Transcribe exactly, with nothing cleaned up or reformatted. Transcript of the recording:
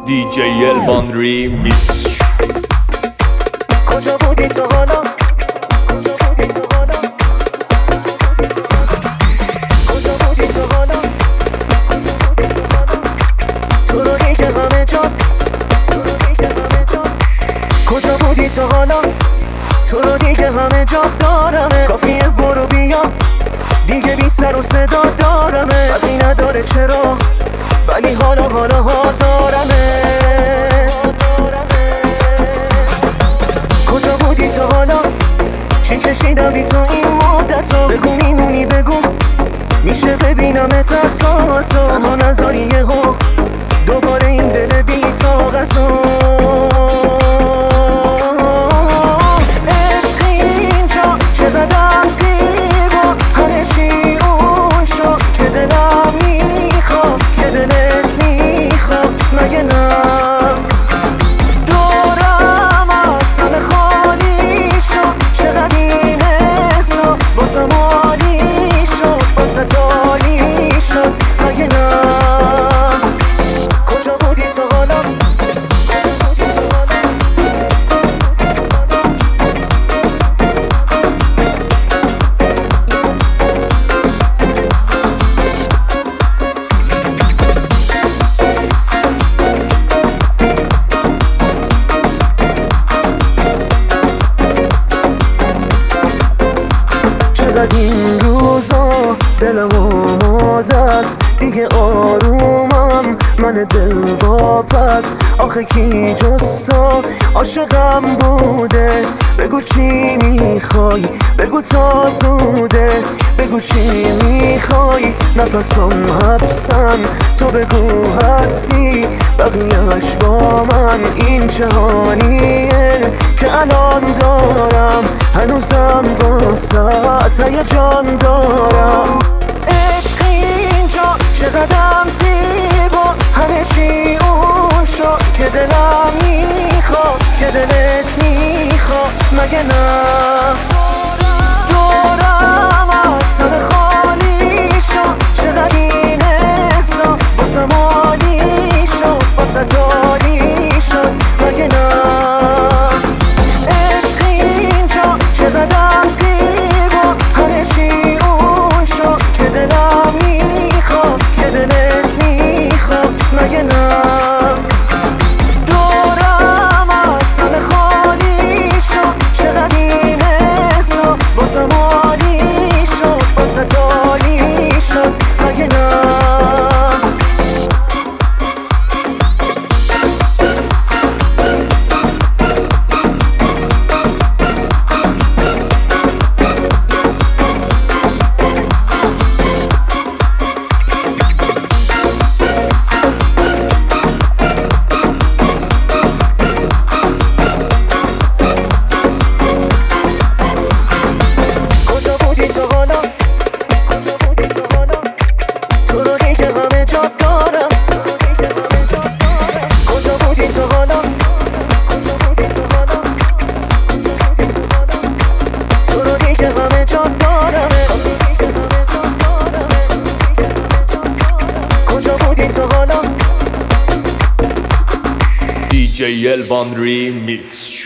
دی جی الوان ریمیکس. کجا بودی تو حالا؟ کجا بودی تو حالا؟ کجا بودی تو حالا؟ تو رو دیگه همه جان، تو رو دیگه همه جان. کجا بودی تو حالا؟ تو رو دیگه همه جان دارمه. کافیه برو بیا دیگه، بی سر و صدا دارمه. فرقی نداره چرا، ولی حالا حالا ها دارمه. کجا بودی تو حالا؟ چی کشیدم بی تو این مدتا؟ بگو میمونی بگو، میشه ببینمت از ساعتا. تنها نذاری یهو دوباره این دل بی طاقتو. عشق اینجا چقدر زیبا، همه چی اون شد که دلم میخواد، که دلت میخواد مگه نه؟ دورم از همه خالی شد، چقدر این احسا باسم عالی شد، باست عالی شد مگه نه؟ کجا بودی تو حالا؟ چقدر این روزا دلم آماده است، دیگه آرومم من دل واپس. آخه کی جستا عاشقم بوده؟ بگو چی میخوای، بگو تا زوده. بگو چی میخوای، نفسم حبسن. تو بگو هستی بقیهش با من. این چه حالیه که الان دارم، هنوزم واسه هیجان دارم. عشق اینجا چقدر زیبا، همه چی اون شد که دلم میخواد، که دلت میخواد مگه نه؟ دورم از همه خالی شد، چقدر این احسا باسم عالی شد، باست عالی شد مگه نه؟ عشق اینجا چقدر زیبا، همه چی اون شد که دلم میخواد، که دلت میخواد مگه نه؟ دورم از همه خالی شد، چقدر این احسا باسم عالی شد، باست عالی شد مگه نه؟ دی جی الوان ریمیکس.